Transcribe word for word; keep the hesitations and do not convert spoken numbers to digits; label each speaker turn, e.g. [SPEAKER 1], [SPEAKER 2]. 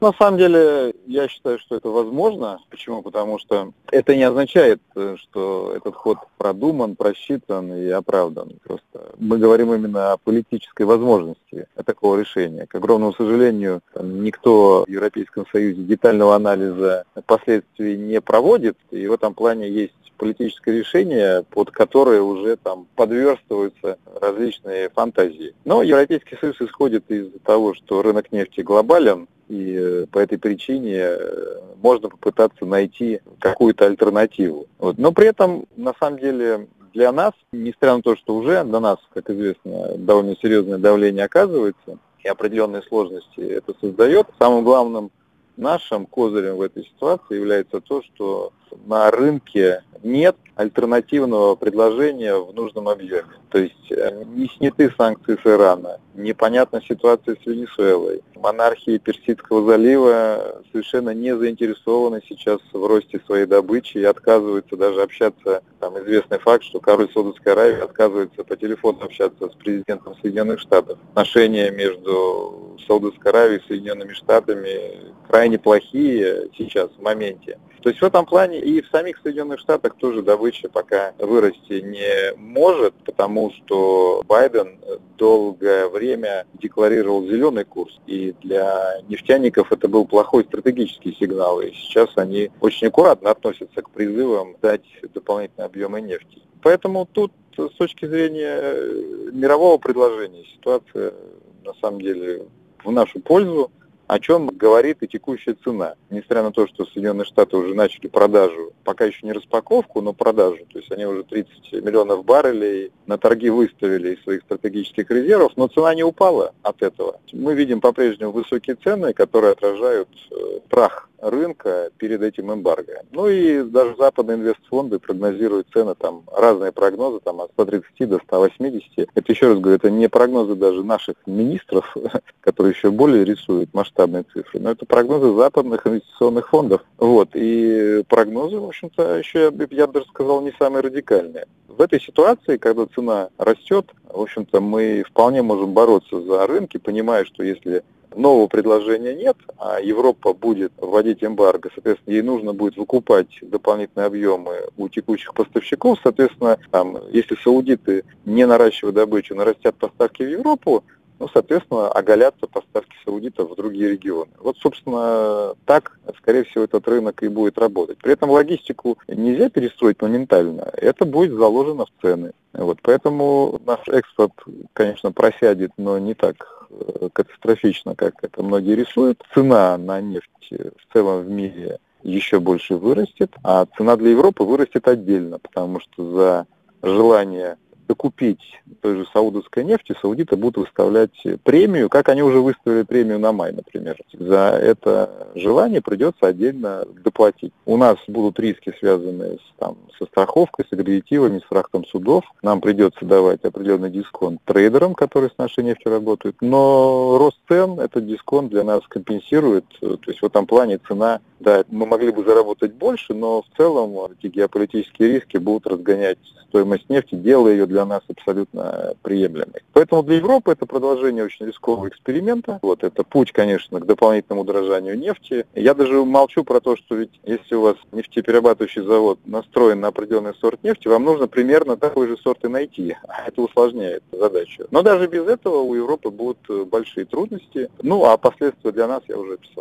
[SPEAKER 1] На самом деле, я считаю, что это возможно. Почему? Потому что это не означает, что этот ход продуман, просчитан и оправдан. Просто мы говорим именно о политической возможности такого решения. К огромному сожалению, никто в Европейском Союзе детального анализа последствий не проводит, и в этом плане есть политическое решение, под которое уже там подверстываются различные фантазии. Но Европейский Союз исходит из того, что рынок нефти глобален, и по этой причине можно попытаться найти какую-то альтернативу. Вот. Но при этом, на самом деле, для нас, несмотря на то, что уже на нас, как известно, довольно серьезное давление оказывается, и определенные сложности это создает, самым главным нашим козырем в этой ситуации является то, что на рынке нет альтернативного предложения в нужном объеме. То есть не сняты санкции с Ирана, непонятна ситуация с Венесуэлой. Монархии Персидского залива совершенно не заинтересованы сейчас в росте своей добычи и отказываются даже общаться. Там известный факт, что король Саудовской Аравии отказывается по телефону общаться с президентом Соединенных Штатов. Отношения между Саудовской Аравией и Соединенными Штатами крайне плохие сейчас в моменте. То есть в этом плане и в самих Соединенных Штатах тоже добыча пока вырасти не может, потому что Байден долгое время декларировал зеленый курс, и для нефтяников это был плохой стратегический сигнал, и сейчас они очень аккуратно относятся к призывам дать дополнительные объемы нефти. Поэтому тут с точки зрения мирового предложения ситуация на самом деле в нашу пользу, о чем говорит и текущая цена. Несмотря на то, что Соединенные Штаты уже начали продажу, пока еще не распаковку, но продажу, то есть они уже тридцать миллионов баррелей на торги выставили из своих стратегических резервов, но цена не упала от этого. Мы видим по-прежнему высокие цены, которые отражают крах рынка перед этим эмбарго. Ну и даже западные инвестфонды прогнозируют цены, там разные прогнозы, там от ста тридцати до ста восьмидесяти. Это, еще раз говорю, это не прогнозы даже наших министров, которые еще более рисуют масштабные цифры, но это прогнозы западных инвестиционных фондов. Вот. И прогнозы, в общем-то, еще, я бы даже сказал, не самые радикальные. В этой ситуации, когда цена растет, в общем-то, мы вполне можем бороться за рынки, понимая, что если нового предложения нет, а Европа будет вводить эмбарго, соответственно, ей нужно будет выкупать дополнительные объемы у текущих поставщиков, соответственно, там, если саудиты, не наращивая добычу, нарастят поставки в Европу, ну, соответственно, оголятся поставки саудитов в другие регионы. Вот, собственно, так, скорее всего, этот рынок и будет работать. При этом логистику нельзя перестроить моментально, это будет заложено в цены. Вот, поэтому наш экспорт, конечно, просядет, но не так катастрофично, как это многие рисуют. Цена на нефть в целом в мире еще больше вырастет, а цена для Европы вырастет отдельно, потому что за желание докупить той же саудовской нефти, саудиты будут выставлять премию, как они уже выставили премию на май, например. За это желание придется отдельно доплатить. У нас будут риски, связанные с, там, со страховкой, с аккредитивами, с фрахтом судов. Нам придется давать определенный дисконт трейдерам, которые с нашей нефтью работают. Но рост цен этот дисконт для нас компенсирует. То есть в этом плане цена, да, мы могли бы заработать больше, но в целом эти геополитические риски будут разгонять стоимость нефти, делая ее для нас абсолютно приемлемой. Поэтому для Европы это продолжение очень рискового эксперимента. Вот это путь, конечно, к дополнительному удорожанию нефти. Я даже молчу про то, что ведь если у вас нефтеперерабатывающий завод настроен на определенный сорт нефти, вам нужно примерно такой же сорт и найти. А это усложняет задачу. Но даже без этого у Европы будут большие трудности. Ну, а последствия для нас я уже описал.